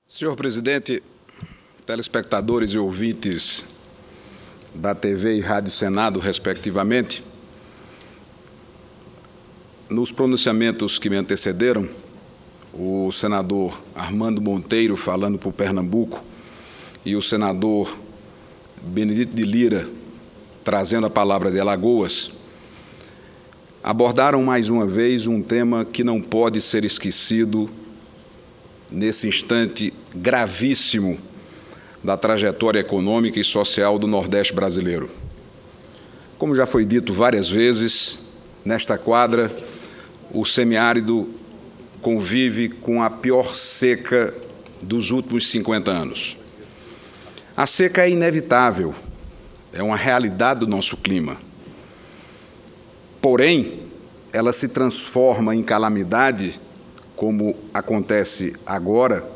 Senhor presidente, telespectadores e ouvintes da TV e Rádio Senado, respectivamente, nos pronunciamentos que me antecederam, o senador Armando Monteiro, falando por Pernambuco, e o senador Benedito de Lira, trazendo a palavra de Alagoas, abordaram mais uma vez um tema que não pode ser esquecido nesse instante gravíssimo da trajetória econômica e social do Nordeste brasileiro. Como já foi dito várias vezes, nesta quadra, o semiárido convive com a pior seca dos últimos 50 anos. A seca é inevitável, é uma realidade do nosso clima. Porém, ela se transforma em calamidade, como acontece agora,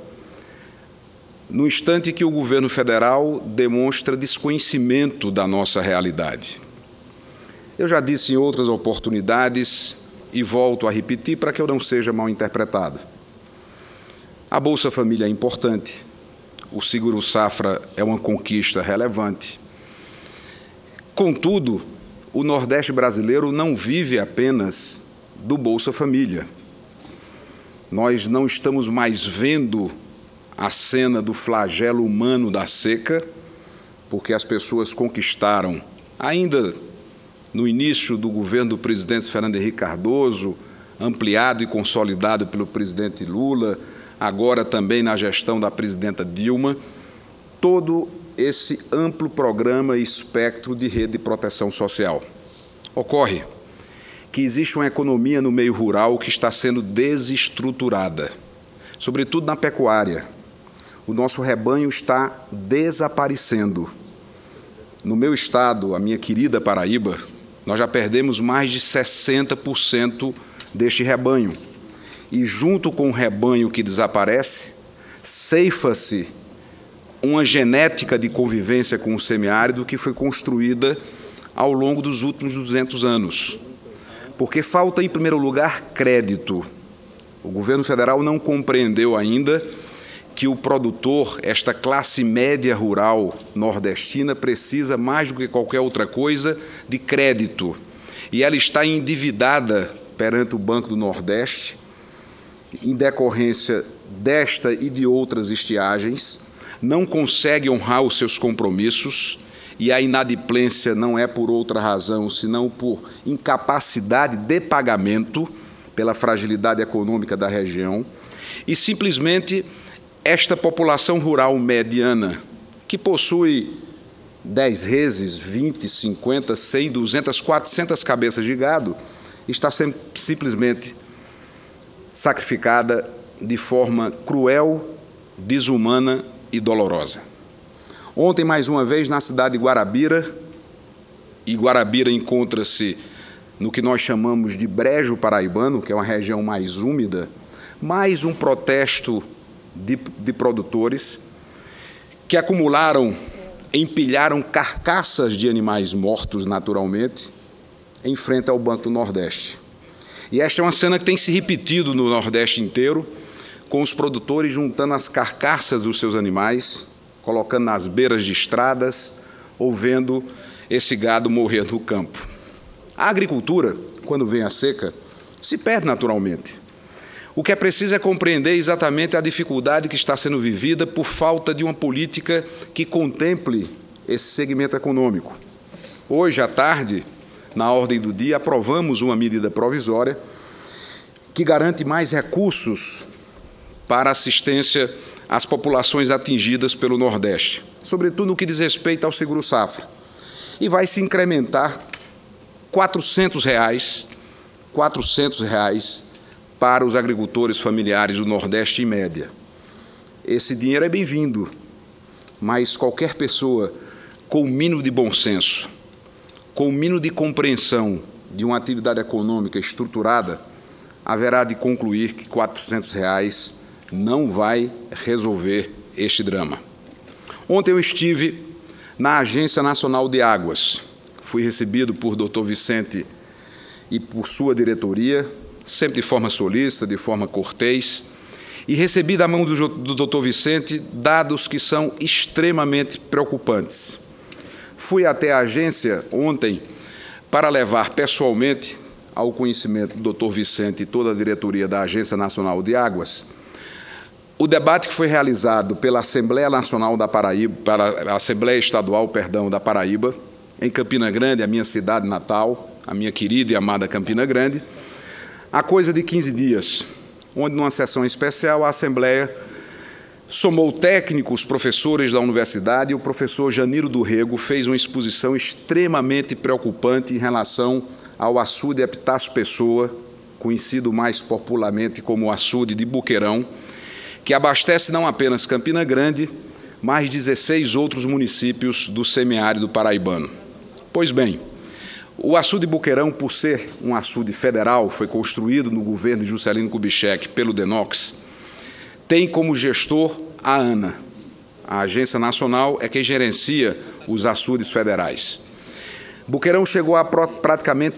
no instante que o governo federal demonstra desconhecimento da nossa realidade. Eu já disse em outras oportunidades e volto a repetir para que eu não seja mal interpretado. A Bolsa Família é importante, o Seguro Safra é uma conquista relevante. Contudo, o Nordeste brasileiro não vive apenas do Bolsa Família. Nós não estamos mais vendo a cena do flagelo humano da seca, porque as pessoas conquistaram, ainda no início do governo do presidente Fernando Henrique Cardoso, ampliado e consolidado pelo presidente Lula, agora também na gestão da presidenta Dilma, todo esse amplo programa e espectro de rede de proteção social. Ocorre que existe uma economia no meio rural que está sendo desestruturada, sobretudo na pecuária. O nosso rebanho está desaparecendo. No meu estado, a minha querida Paraíba, nós já perdemos mais de 60% deste rebanho. E junto com o rebanho que desaparece, ceifa-se uma genética de convivência com o semiárido que foi construída ao longo dos últimos 200 anos. Porque falta, em primeiro lugar, crédito. O governo federal não compreendeu ainda que o produtor, esta classe média rural nordestina, precisa, mais do que qualquer outra coisa, de crédito. E ela está endividada perante o Banco do Nordeste, em decorrência desta e de outras estiagens, não consegue honrar os seus compromissos, e a inadimplência não é por outra razão, senão por incapacidade de pagamento, pela fragilidade econômica da região, e simplesmente esta população rural mediana, que possui 10 reses, 20, 50, 100, 200, 400 cabeças de gado, está sendo simplesmente sacrificada de forma cruel, desumana e dolorosa. Ontem, mais uma vez, na cidade de Guarabira, e Guarabira encontra-se no que nós chamamos de Brejo Paraibano, que é uma região mais úmida, mais um protesto de produtores que empilharam carcaças de animais mortos naturalmente em frente ao Banco do Nordeste. E esta é uma cena que tem se repetido no Nordeste inteiro, com os produtores juntando as carcaças dos seus animais, colocando nas beiras de estradas, ou vendo esse gado morrer no campo. A agricultura, quando vem a seca, se perde naturalmente. O que é preciso é compreender exatamente a dificuldade que está sendo vivida por falta de uma política que contemple esse segmento econômico. Hoje, à tarde, na ordem do dia, aprovamos uma medida provisória que garante mais recursos para assistência às populações atingidas pelo Nordeste, sobretudo no que diz respeito ao Seguro Safra. E vai se incrementar R$ 400 para os agricultores familiares do Nordeste em média. Esse dinheiro é bem-vindo, mas qualquer pessoa com o mínimo de bom senso, com o mínimo de compreensão de uma atividade econômica estruturada, haverá de concluir que R$ 400 não vai resolver este drama. Ontem eu estive na Agência Nacional de Águas. Fui recebido por Dr. Vicente e por sua diretoria, sempre de forma solícita, de forma cortês, e recebi da mão do Dr. Vicente dados que são extremamente preocupantes. Fui até a agência ontem para levar pessoalmente ao conhecimento do Dr. Vicente e toda a diretoria da Agência Nacional de Águas o debate que foi realizado pela Assembleia Nacional da Paraíba, para a Assembleia Estadual, da Paraíba, em Campina Grande, a minha cidade natal, a minha querida e amada Campina Grande, há coisa de 15 dias, onde, numa sessão especial, a Assembleia somou técnicos, professores da universidade, e o professor Janiro do Rego fez uma exposição extremamente preocupante em relação ao açude Epitácio Pessoa, conhecido mais popularmente como açude de Buqueirão, que abastece não apenas Campina Grande, mas 16 outros municípios do semiárido paraibano. Pois bem, o açude Buqueirão, por ser um açude federal, foi construído no governo de Juscelino Kubitschek pelo DENOX, tem como gestor a ANA. A Agência Nacional é quem gerencia os açudes federais. Buqueirão chegou a praticamente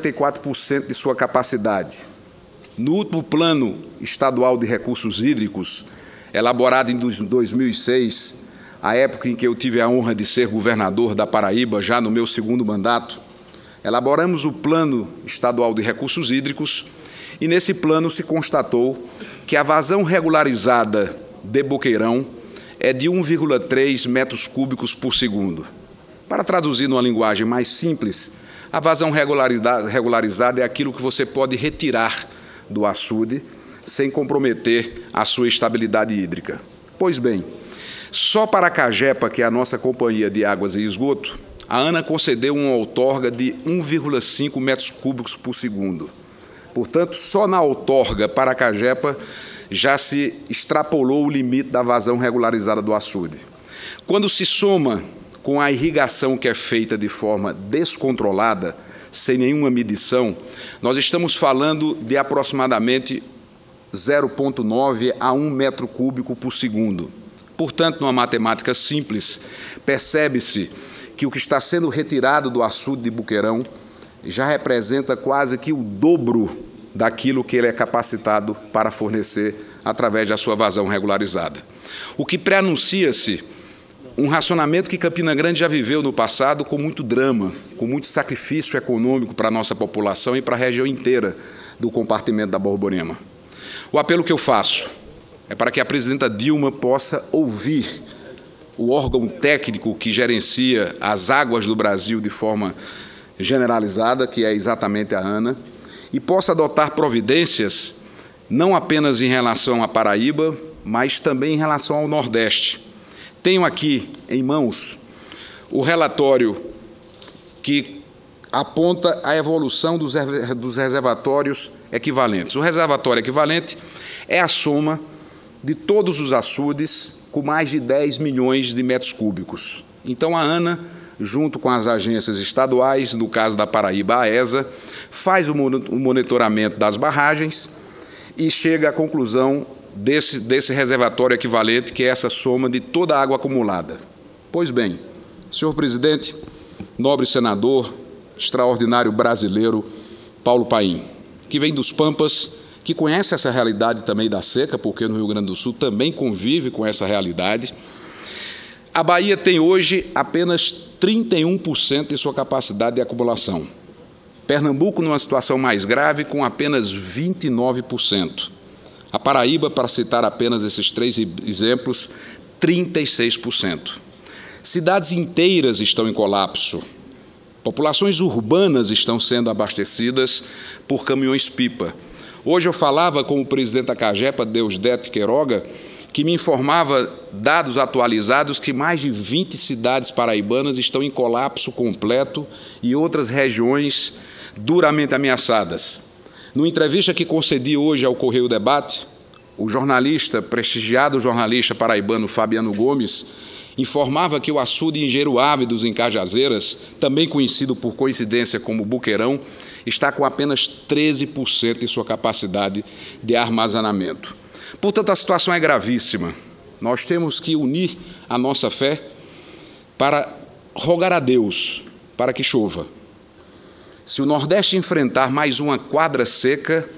54% de sua capacidade. No último Plano Estadual de Recursos Hídricos, elaborado em 2006, a época em que eu tive a honra de ser governador da Paraíba, já no meu segundo mandato, elaboramos o Plano Estadual de Recursos Hídricos e, nesse plano, se constatou que a vazão regularizada de Buqueirão é de 1,3 metros cúbicos por segundo. Para traduzir numa linguagem mais simples, a vazão regularizada é aquilo que você pode retirar do açude sem comprometer a sua estabilidade hídrica. Pois bem, só para a Cagepa, que é a nossa companhia de águas e esgoto, a ANA concedeu uma outorga de 1,5 metros cúbicos por segundo. Portanto, só na outorga para a Cagepa já se extrapolou o limite da vazão regularizada do açude. Quando se soma com a irrigação que é feita de forma descontrolada, sem nenhuma medição, nós estamos falando de aproximadamente 0,9 a 1 metro cúbico por segundo. Portanto, numa matemática simples, percebe-se que o que está sendo retirado do açude de Buqueirão já representa quase que o dobro daquilo que ele é capacitado para fornecer através da sua vazão regularizada. O que preanuncia-se um racionamento que Campina Grande já viveu no passado com muito drama, com muito sacrifício econômico para a nossa população e para a região inteira do compartimento da Borborema. O apelo que eu faço é para que a presidenta Dilma possa ouvir o órgão técnico que gerencia as águas do Brasil de forma generalizada, que é exatamente a ANA, e possa adotar providências não apenas em relação à Paraíba, mas também em relação ao Nordeste. Tenho aqui em mãos o relatório que aponta a evolução dos reservatórios equivalentes. O reservatório equivalente é a soma de todos os açudes com mais de 10 milhões de metros cúbicos. Então, a ANA, junto com as agências estaduais, no caso da Paraíba, a ESA, faz o monitoramento das barragens e chega à conclusão desse reservatório equivalente, que é essa soma de toda a água acumulada. Pois bem, senhor presidente, nobre senador, extraordinário brasileiro, Paulo Paim, que vem dos Pampas, que conhece essa realidade também da seca, porque no Rio Grande do Sul também convive com essa realidade, a Bahia tem hoje apenas 31% de sua capacidade de acumulação. Pernambuco, numa situação mais grave, com apenas 29%. A Paraíba, para citar apenas esses 3 exemplos, 36%. Cidades inteiras estão em colapso. Populações urbanas estão sendo abastecidas por caminhões-pipa. Hoje eu falava com o presidente da Cagepa, Deusdedito Queiroga, que me informava, dados atualizados, que mais de 20 cidades paraibanas estão em colapso completo e outras regiões duramente ameaçadas. Numa entrevista que concedi hoje ao Correio Debate, o prestigiado jornalista paraibano Fabiano Gomes, informava que o açude Engenheiro Ávidos, em Cajazeiras, também conhecido por coincidência como Buqueirão, está com apenas 13% de sua capacidade de armazenamento. Portanto, a situação é gravíssima. Nós temos que unir a nossa fé para rogar a Deus para que chova. Se o Nordeste enfrentar mais uma quadra seca,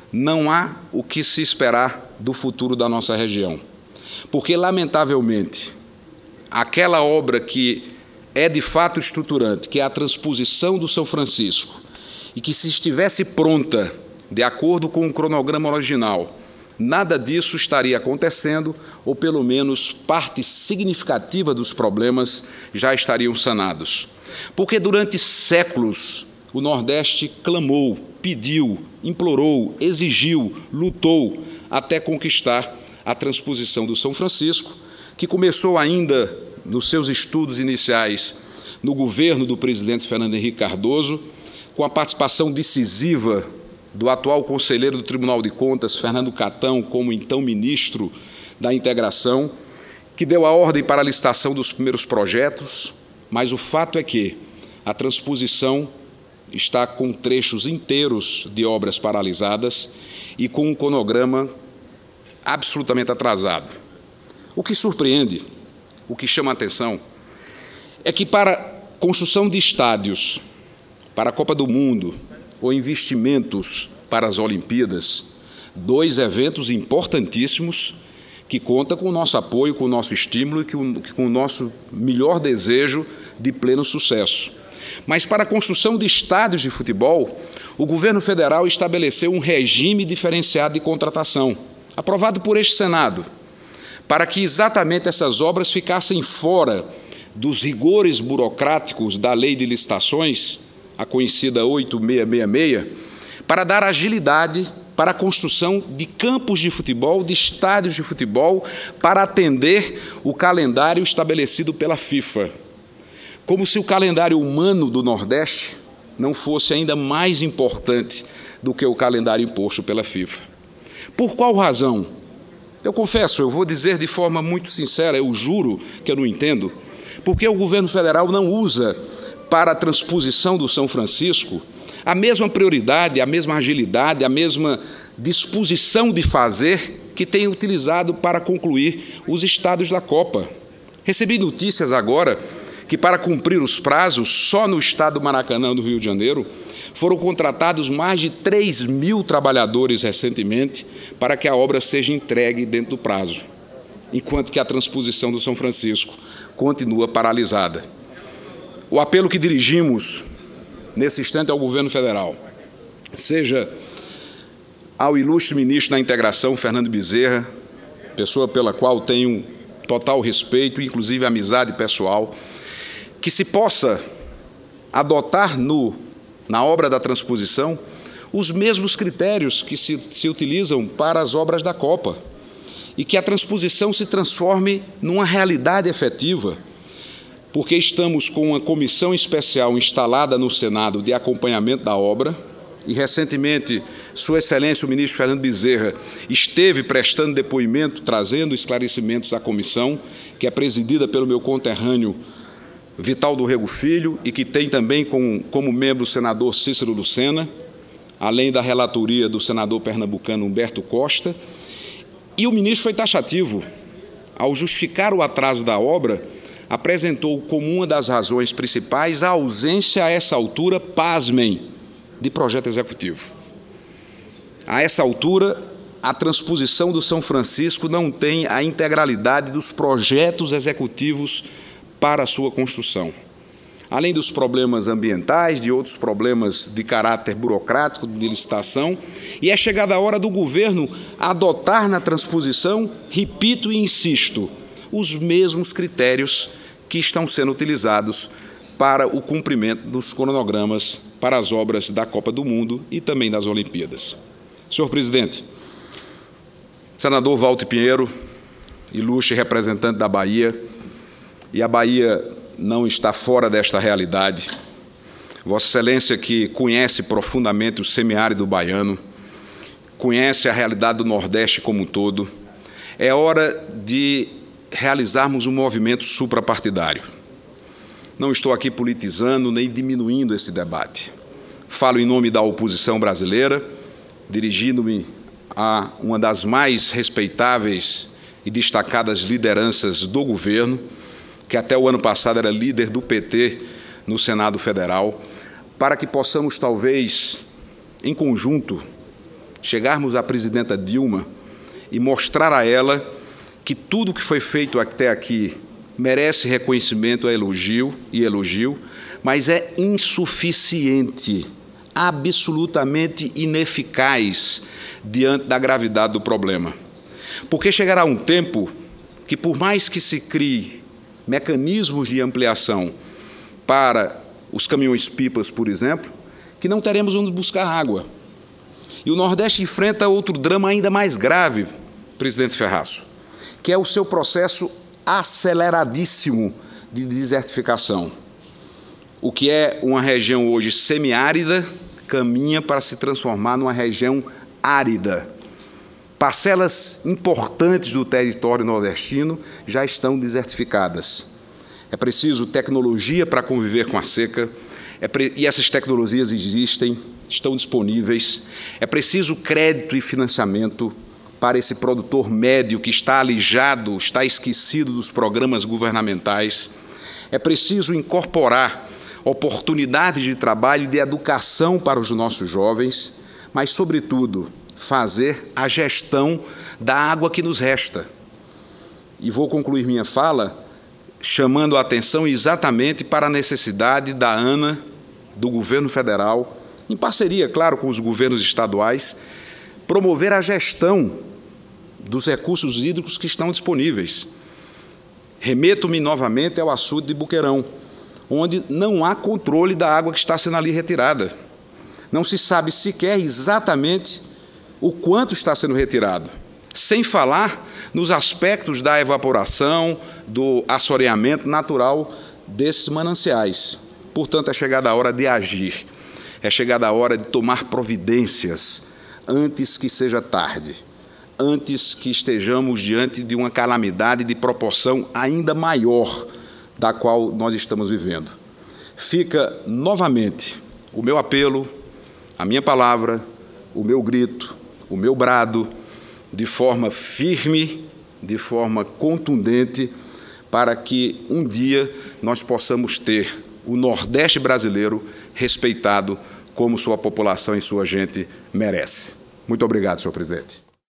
não há o que se esperar do futuro da nossa região. Porque, lamentavelmente, aquela obra que é de fato estruturante, que é a transposição do São Francisco, e que, se estivesse pronta, de acordo com o cronograma original, nada disso estaria acontecendo, ou pelo menos parte significativa dos problemas já estariam sanados. Porque durante séculos o Nordeste clamou, pediu, implorou, exigiu, lutou até conquistar a transposição do São Francisco, que começou ainda nos seus estudos iniciais no governo do presidente Fernando Henrique Cardoso, com a participação decisiva do atual conselheiro do Tribunal de Contas, Fernando Catão, como então ministro da Integração, que deu a ordem para a licitação dos primeiros projetos, mas o fato é que a transposição está com trechos inteiros de obras paralisadas e com um cronograma absolutamente atrasado. O que surpreende, o que chama a atenção, é que para construção de estádios, para a Copa do Mundo ou investimentos para as Olimpíadas, dois eventos importantíssimos que contam com o nosso apoio, com o nosso estímulo e com o nosso melhor desejo de pleno sucesso. Mas para a construção de estádios de futebol, o governo federal estabeleceu um regime diferenciado de contratação, aprovado por este Senado, para que exatamente essas obras ficassem fora dos rigores burocráticos da Lei de Licitações, a conhecida 8666, para dar agilidade para a construção de campos de futebol, de estádios de futebol, para atender o calendário estabelecido pela FIFA. Como se o calendário humano do Nordeste não fosse ainda mais importante do que o calendário imposto pela FIFA. Por qual razão? Eu confesso, eu vou dizer de forma muito sincera, eu juro que eu não entendo, porque o governo federal não usa para a transposição do São Francisco a mesma prioridade, a mesma agilidade, a mesma disposição de fazer que tem utilizado para concluir os estádios da Copa. Recebi notícias agora que, para cumprir os prazos, só no estado do Maracanã, no Rio de Janeiro, foram contratados mais de 3.000 trabalhadores recentemente para que a obra seja entregue dentro do prazo, enquanto que a transposição do São Francisco continua paralisada. O apelo que dirigimos nesse instante ao governo federal, seja ao ilustre ministro da Integração, Fernando Bezerra, pessoa pela qual tenho total respeito, inclusive amizade pessoal, que se possa adotar na obra da transposição os mesmos critérios que se utilizam para as obras da Copa e que a transposição se transforme numa realidade efetiva, porque estamos com uma comissão especial instalada no Senado de acompanhamento da obra e, recentemente, Sua Excelência, o ministro Fernando Bezerra, esteve prestando depoimento, trazendo esclarecimentos à comissão, que é presidida pelo meu conterrâneo Vital do Rego Filho e que tem também como membro o senador Cícero Lucena, além da relatoria do senador pernambucano Humberto Costa. E o ministro foi taxativo. Ao justificar o atraso da obra, apresentou como uma das razões principais a ausência, a essa altura, pasmem, de projeto executivo. A essa altura, a transposição do São Francisco não tem a integralidade dos projetos executivos para a sua construção. Além dos problemas ambientais, de outros problemas de caráter burocrático, de licitação, e é chegada a hora do governo adotar na transposição, repito e insisto, os mesmos critérios que estão sendo utilizados para o cumprimento dos cronogramas para as obras da Copa do Mundo e também das Olimpíadas. Senhor presidente, senador Walter Pinheiro, ilustre representante da Bahia, e a Bahia não está fora desta realidade. Vossa Excelência, que conhece profundamente o semiárido baiano, conhece a realidade do Nordeste como um todo, é hora de realizarmos um movimento suprapartidário. Não estou aqui politizando nem diminuindo esse debate. Falo em nome da oposição brasileira, dirigindo-me a uma das mais respeitáveis e destacadas lideranças do governo, que até o ano passado era líder do PT no Senado Federal, para que possamos, talvez, em conjunto, chegarmos à presidenta Dilma e mostrar a ela que tudo que foi feito até aqui merece reconhecimento, elogio, mas é insuficiente, absolutamente ineficaz diante da gravidade do problema. Porque chegará um tempo que, por mais que se crie mecanismos de ampliação para os caminhões-pipas, por exemplo, que não teremos onde buscar água. E o Nordeste enfrenta outro drama ainda mais grave, presidente Ferraço, que é o seu processo aceleradíssimo de desertificação. O que é uma região hoje semiárida caminha para se transformar numa região árida. Parcelas importantes do território nordestino já estão desertificadas. É preciso tecnologia para conviver com a seca, e essas tecnologias existem, estão disponíveis. É preciso crédito e financiamento para esse produtor médio que está alijado, está esquecido dos programas governamentais. É preciso incorporar oportunidades de trabalho e de educação para os nossos jovens, mas, sobretudo, fazer a gestão da água que nos resta. E vou concluir minha fala chamando a atenção exatamente para a necessidade da ANA, do governo federal, em parceria, claro, com os governos estaduais, promover a gestão dos recursos hídricos que estão disponíveis. Remeto-me novamente ao açude de Buqueirão, onde não há controle da água que está sendo ali retirada. Não se sabe sequer exatamente o quanto está sendo retirado, sem falar nos aspectos da evaporação, do assoreamento natural desses mananciais. Portanto, é chegada a hora de agir, é chegada a hora de tomar providências antes que seja tarde, antes que estejamos diante de uma calamidade de proporção ainda maior da qual nós estamos vivendo. Fica novamente o meu apelo, a minha palavra, o meu grito, o meu brado, de forma firme, de forma contundente, para que um dia nós possamos ter o Nordeste brasileiro respeitado como sua população e sua gente merece. Muito obrigado, senhor presidente.